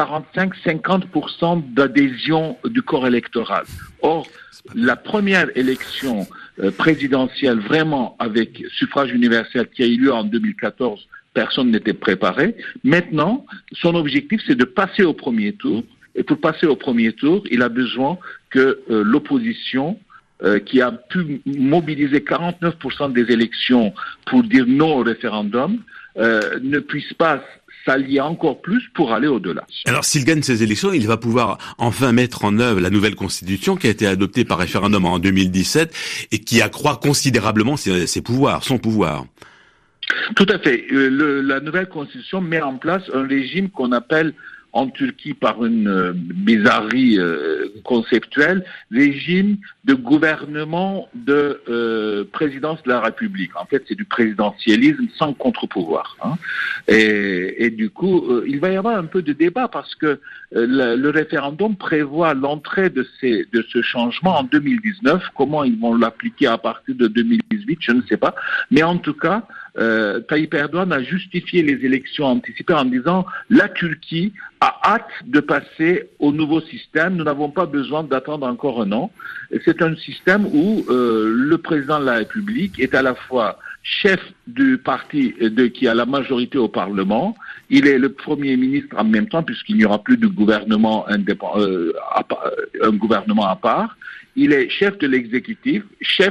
45-50% d'adhésion du corps électoral. Or, la première élection présidentielle vraiment avec suffrage universel qui a eu lieu en 2014, personne n'était préparé. Maintenant, son objectif, c'est de passer au premier tour. Et pour passer au premier tour, il a besoin que l'opposition qui a pu mobiliser 49% des élections pour dire non au référendum, ne puisse pas s'allier encore plus pour aller au-delà. Alors s'il gagne ces élections, il va pouvoir enfin mettre en œuvre la nouvelle constitution qui a été adoptée par référendum en 2017 et qui accroît considérablement son pouvoir. Tout à fait. La nouvelle constitution met en place un régime qu'on appelle en Turquie par une bizarrerie conceptuelle, régime de gouvernement de présidence de la République. En fait, c'est du présidentialisme sans contre-pouvoir. Hein. Et du coup, il va y avoir un peu de débat parce que le référendum prévoit l'entrée de ce changement en 2019. Comment ils vont l'appliquer à partir de 2018, je ne sais pas. Mais en tout cas, Tayyip Erdogan a justifié les élections anticipées en disant la Turquie a hâte de passer au nouveau système. Nous n'avons pas besoin d'attendre encore 1 an. C'est un système où le président de la République est à la fois chef du parti qui a la majorité au Parlement. Il est le Premier ministre en même temps puisqu'il n'y aura plus de gouvernement indépendant, un gouvernement à part. Il est chef de l'exécutif, chef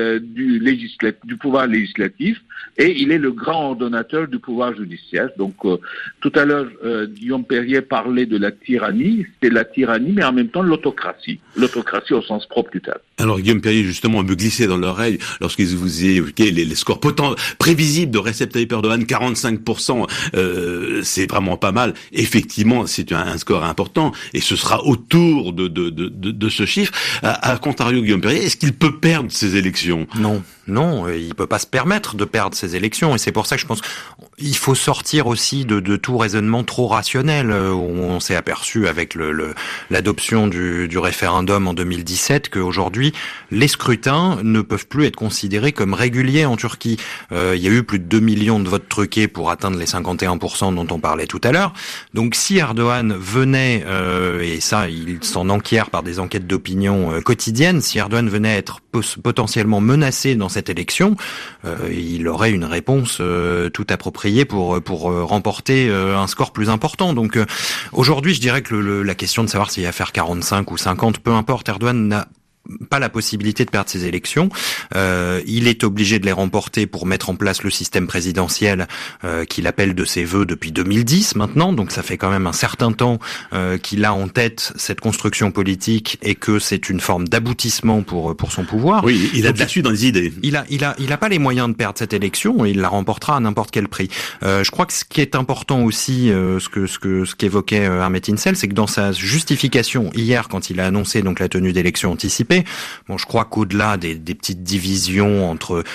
du pouvoir législatif, et il est le grand ordonnateur du pouvoir judiciaire. Donc, tout à l'heure, Guillaume Perrier parlait de la tyrannie. C'est la tyrannie, mais en même temps l'autocratie. L'autocratie au sens propre du terme. Alors, Guillaume Perrier, justement, me glissait dans l'oreille lorsqu'il vous évoquait les scores prévisibles de Recep Tayyip Erdogan, 45%, c'est vraiment pas mal. Effectivement, c'est un score important, et ce sera autour de ce chiffre. À contrario, Guillaume Perrier, est-ce qu'il peut perdre ces élections? Non, Non, il peut pas se permettre de perdre ces élections, et c'est pour ça que je pense il faut sortir aussi de tout raisonnement trop rationnel. On s'est aperçu avec l'adoption du référendum en 2017 qu'aujourd'hui les scrutins ne peuvent plus être considérés comme réguliers en Turquie. Il y a eu plus de 2 millions de votes truqués pour atteindre les 51% dont on parlait tout à l'heure. Donc si Erdogan venait, et ça il s'en enquiert par des enquêtes d'opinion quotidiennes, si Erdogan venait être potentiellement menacé dans cette élection, il aurait une réponse tout appropriée pour remporter un score plus important. Donc aujourd'hui, je dirais que la question de savoir s'il va faire 45 ou 50, peu importe, Erdogan n'a pas la possibilité de perdre ses élections. Il est obligé de les remporter pour mettre en place le système présidentiel qu'il appelle de ses vœux depuis 2010 maintenant. Donc ça fait quand même un certain temps qu'il a en tête cette construction politique et que c'est une forme d'aboutissement pour son pouvoir. Oui, il a de la suite dans les idées. Il a pas les moyens de perdre cette élection et il la remportera à n'importe quel prix. Je crois que ce qui est important aussi, ce qu'évoquait Ahmet İnsel, c'est que dans sa justification hier, quand il a annoncé donc la tenue d'élections anticipées, bon, je crois qu'au-delà des petites divisions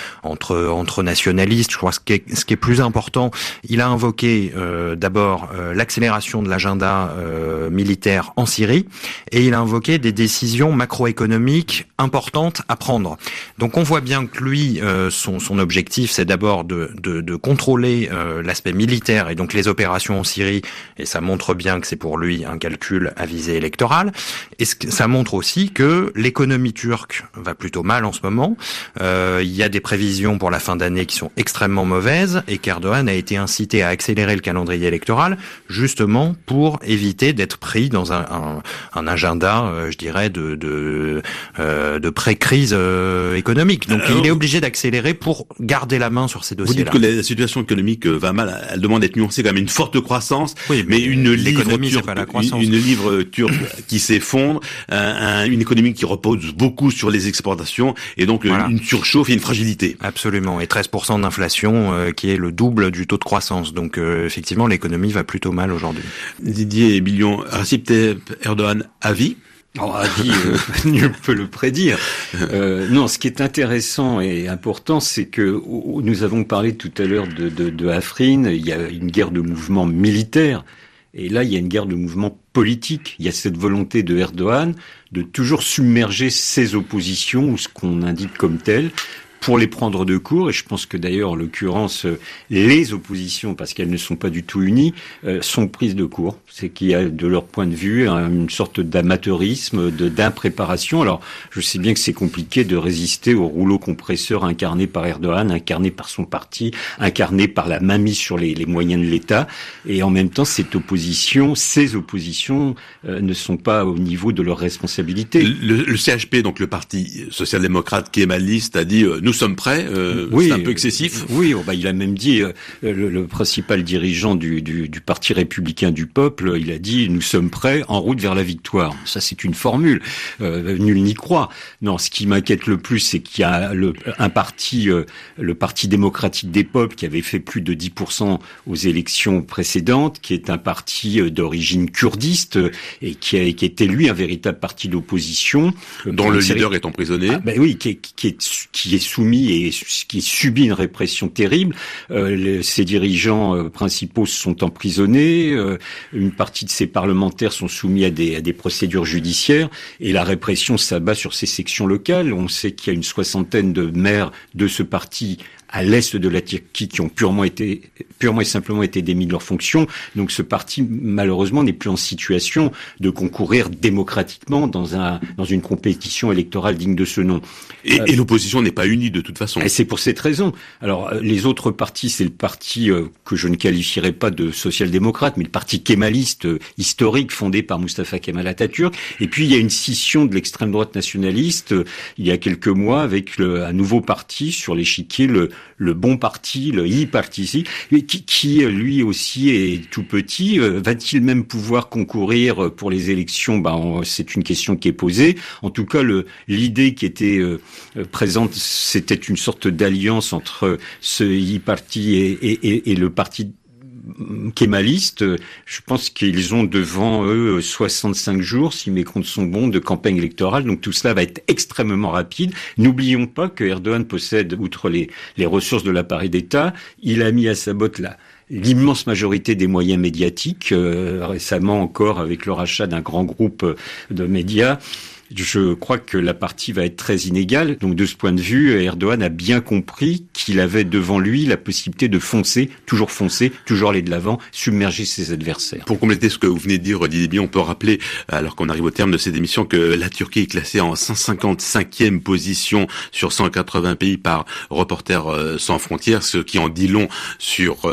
entre nationalistes, je crois que ce qui est plus important, il a invoqué d'abord l'accélération de l'agenda militaire en Syrie, et il a invoqué des décisions macroéconomiques importantes à prendre. Donc on voit bien que lui, son objectif, c'est d'abord de contrôler l'aspect militaire et donc les opérations en Syrie, et ça montre bien que c'est pour lui un calcul à visée électorale. Et ça montre aussi que l'économie turque va plutôt mal en ce moment. Il y a des prévisions pour la fin d'année qui sont extrêmement mauvaises et qu'Erdogan a été incité à accélérer le calendrier électoral justement pour éviter d'être pris dans un agenda, je dirais, de pré-crise économique. Donc il est obligé d'accélérer pour garder la main sur ces dossiers-là. Vous dites que la situation économique va mal, elle demande d'être nuancée quand même, une forte croissance, oui, mais une livre turque qui s'effondre, une économie qui repose beaucoup sur les exportations et donc voilà, une surchauffe et une fragilité. Absolument, et 13% d'inflation qui est le double du taux de croissance. Donc effectivement, l'économie va plutôt mal aujourd'hui. Didier Billon, Recep Tayyip Erdogan à vie? À vie, nul peut le prédire. Non, ce qui est intéressant et important, c'est que nous avons parlé tout à l'heure de Afrin. Il y a une guerre de mouvement militaire. Et là, il y a une guerre de mouvement politique. Il y a cette volonté de Erdogan de toujours submerger ses oppositions, ou ce qu'on indique comme tel, pour les prendre de court. Et je pense que d'ailleurs, en l'occurrence, les oppositions, parce qu'elles ne sont pas du tout unies, sont prises de court. C'est qu'il y a, de leur point de vue, une sorte d'amateurisme, d'impréparation. Alors, je sais bien que c'est compliqué de résister au rouleau compresseur incarné par Erdogan, incarné par son parti, incarné par la mainmise sur les moyens de l'État. Et en même temps, ces oppositions ne sont pas au niveau de leurs responsabilités. Le CHP, donc le parti social-démocrate kémaliste, a dit nous sommes prêts. Oui, c'est un peu excessif. Oui, il a même dit le principal dirigeant du Parti républicain du peuple, il a dit nous sommes prêts, en route vers la victoire. Ça, c'est une formule. Nul n'y croit. Non, ce qui m'inquiète le plus, c'est qu'il y a un parti, le Parti démocratique des peuples, qui avait fait plus de 10% aux élections précédentes, qui est un parti d'origine kurdiste et qui était lui un véritable parti d'opposition, dont le leader est emprisonné. Oui, qui est soumis et qui subit une répression terrible. Ses dirigeants principaux sont emprisonnés. Une partie de ses parlementaires sont soumis à des procédures judiciaires. Et la répression s'abat sur ces sections locales. On sait qu'il y a une 60aine de maires de ce parti à l'est de la Turquie qui ont purement et simplement été démis de leurs fonctions. Donc ce parti, malheureusement, n'est plus en situation de concourir démocratiquement dans une compétition électorale digne de ce nom. Et l'opposition n'est pas unie de toute façon. Et c'est pour cette raison. Alors les autres partis, c'est le parti que je ne qualifierais pas de social-démocrate, mais le parti kémaliste historique fondé par Mustafa Kemal Atatürk. Et puis il y a une scission de l'extrême droite nationaliste il y a quelques mois avec un nouveau parti sur l'échiquier, le bon parti, le İYİ Partisi, qui lui aussi est tout petit. Va-t-il même pouvoir concourir pour les élections? C'est une question qui est posée. En tout cas, l'idée qui était présente, c'était une sorte d'alliance entre ce İYİ Parti et le parti kémalistes, je pense qu'ils ont devant eux 65 jours, si mes comptes sont bons, de campagne électorale. Donc tout cela va être extrêmement rapide. N'oublions pas que Erdogan possède, outre les ressources de l'appareil d'État, il a mis à sa botte l'immense majorité des moyens médiatiques, récemment encore avec le rachat d'un grand groupe de médias. Je crois que la partie va être très inégale. Donc de ce point de vue, Erdogan a bien compris qu'il avait devant lui la possibilité de foncer, toujours aller de l'avant, submerger ses adversaires. Pour compléter ce que vous venez de dire, Didier Bion, on peut rappeler, alors qu'on arrive au terme de cette émission, que la Turquie est classée en 155e position sur 180 pays par Reporters sans frontières, ce qui en dit long sur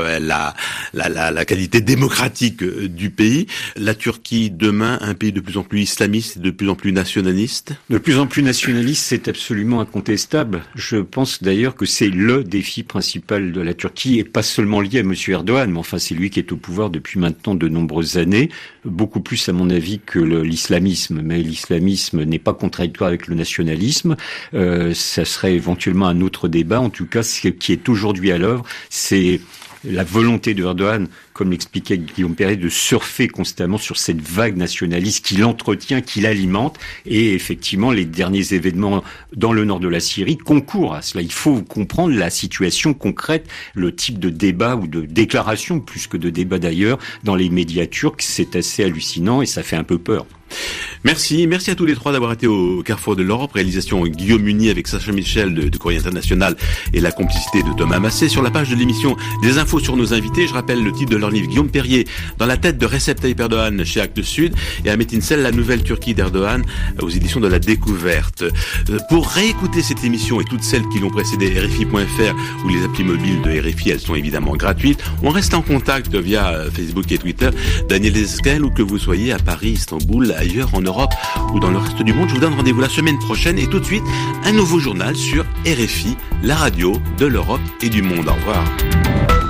la qualité démocratique du pays. La Turquie, demain, un pays de plus en plus islamiste, de plus en plus nationaliste. De plus en plus nationaliste, c'est absolument incontestable. Je pense d'ailleurs que c'est le défi principal de la Turquie, et pas seulement lié à M. Erdogan, mais enfin c'est lui qui est au pouvoir depuis maintenant de nombreuses années, beaucoup plus à mon avis que l'islamisme. Mais l'islamisme n'est pas contradictoire avec le nationalisme. Ça serait éventuellement un autre débat. En tout cas, ce qui est aujourd'hui à l'œuvre, c'est la volonté de Erdogan, comme l'expliquait Guillaume Perret, de surfer constamment sur cette vague nationaliste qu'il entretient, qu'il alimente. Et effectivement, les derniers événements dans le nord de la Syrie concourent à cela. Il faut comprendre la situation concrète, le type de débat ou de déclaration, plus que de débat d'ailleurs, dans les médias turcs. C'est assez hallucinant et ça fait un peu peur. Merci à tous les trois d'avoir été au Carrefour de l'Europe. Réalisation Guillaume Munier avec Sacha Michel de Courrier International et la complicité de Thomas Massé. Sur la page de l'émission, des infos sur nos invités. Je rappelle le titre de leur livre, Guillaume Perrier, Dans la tête de Recep Tayyip Erdogan, chez Actes Sud, et Ahmet İnsel, La nouvelle Turquie d'Erdogan, aux éditions de La Découverte. Pour réécouter cette émission et toutes celles qui l'ont précédée, RFI.fr ou les applis mobiles de RFI, elles sont évidemment gratuites. On reste en contact via Facebook et Twitter. Daniel Desescales, où que vous soyez, à Paris, Istanbul, ailleurs en Europe ou dans le reste du monde. Je vous donne rendez-vous la semaine prochaine et tout de suite un nouveau journal sur RFI, la radio de l'Europe et du monde. Au revoir.